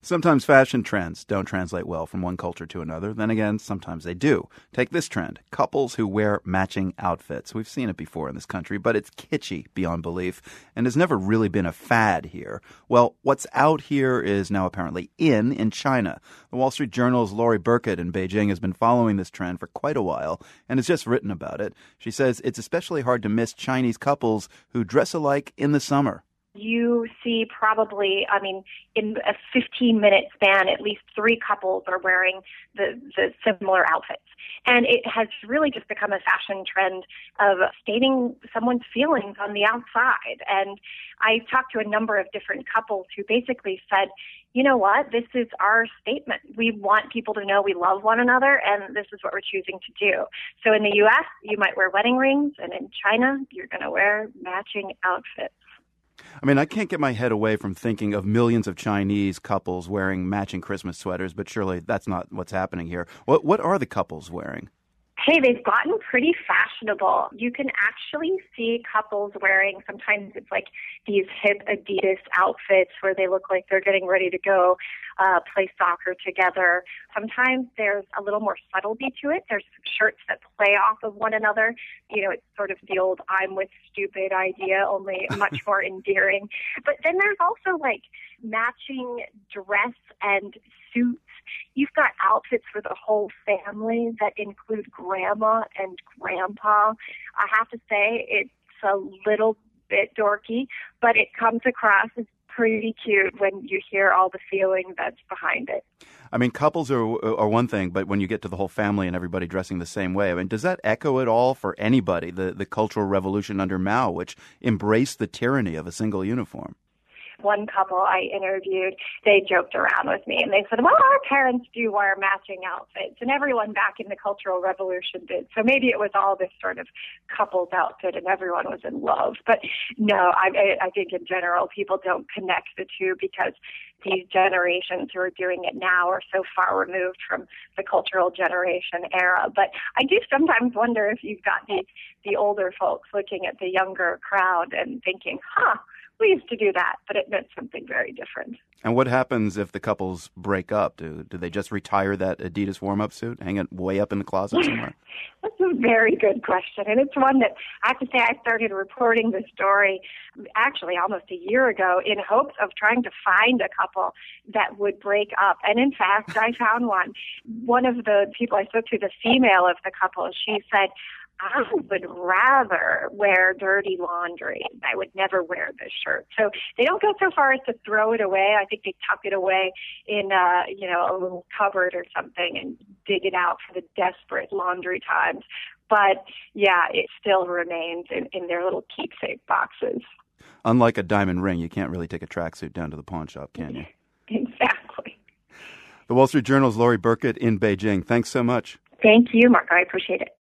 Sometimes fashion trends don't translate well from one culture to another. Then again, sometimes they do. Take this trend, couples who wear matching outfits. We've seen it before in this country, but it's kitschy beyond belief and has never really been a fad here. Well, what's out here is now apparently in China. The Wall Street Journal's Lori Burkett in Beijing has been following this trend for quite a while and has just written about it. She says it's especially hard to miss Chinese couples who dress alike in the summer. You see probably, in a 15-minute span, at least 3 couples are wearing the similar outfits. And it has really just become a fashion trend of stating someone's feelings on the outside. And I talked to a number of different couples who basically said, you know what, this is our statement. We want people to know we love one another, and this is what we're choosing to do. So in the U.S., you might wear wedding rings, and in China, you're going to wear matching outfits. I can't get my head away from thinking of millions of Chinese couples wearing matching Christmas sweaters, but surely that's not what's happening here. What are the couples wearing? Hey, they've gotten pretty fashionable. You can actually see couples wearing, sometimes it's like these hip Adidas outfits where they look like they're getting ready to go play soccer together. Sometimes there's a little more subtlety to it. There's shirts that play off of one another. You know, it's sort of the old I'm with stupid idea, only much more endearing. But then there's also like matching dress and suits. You've got outfits for the whole family that include grandma and grandpa. I have to say it's a little bit dorky, but it comes across as pretty cute when you hear all the feeling that's behind it. Couples are one thing, but when you get to the whole family and everybody dressing the same way, does that echo at all for anybody, the Cultural Revolution under Mao, which embraced the tyranny of a single uniform? One couple I interviewed, they joked around with me and they said, well, our parents do wear matching outfits, and everyone back in the Cultural Revolution did. So maybe it was all this sort of couple's outfit and everyone was in love. But no, I think in general people don't connect the two because these generations who are doing it now are so far removed from the cultural generation era. But I do sometimes wonder if you've got the older folks looking at the younger crowd and thinking, we used to do that, but it meant something very different. And what happens if the couples break up? Do they just retire that Adidas warm-up suit, hang it way up in the closet somewhere? That's a very good question, and it's one that I have to say I started reporting the story actually almost a year ago in hopes of trying to find a couple that would break up. And in fact, I found one. One of the people I spoke to, the female of the couple, she said, I would rather wear dirty laundry. I would never wear this shirt. So they don't go so far as to throw it away. I think they tuck it away in a little cupboard or something and dig it out for the desperate laundry times. But yeah, it still remains in their little keepsake boxes. Unlike a diamond ring, you can't really take a tracksuit down to the pawn shop, can you? Exactly. The Wall Street Journal's Lori Burkett in Beijing. Thanks so much. Thank you, Mark. I appreciate it.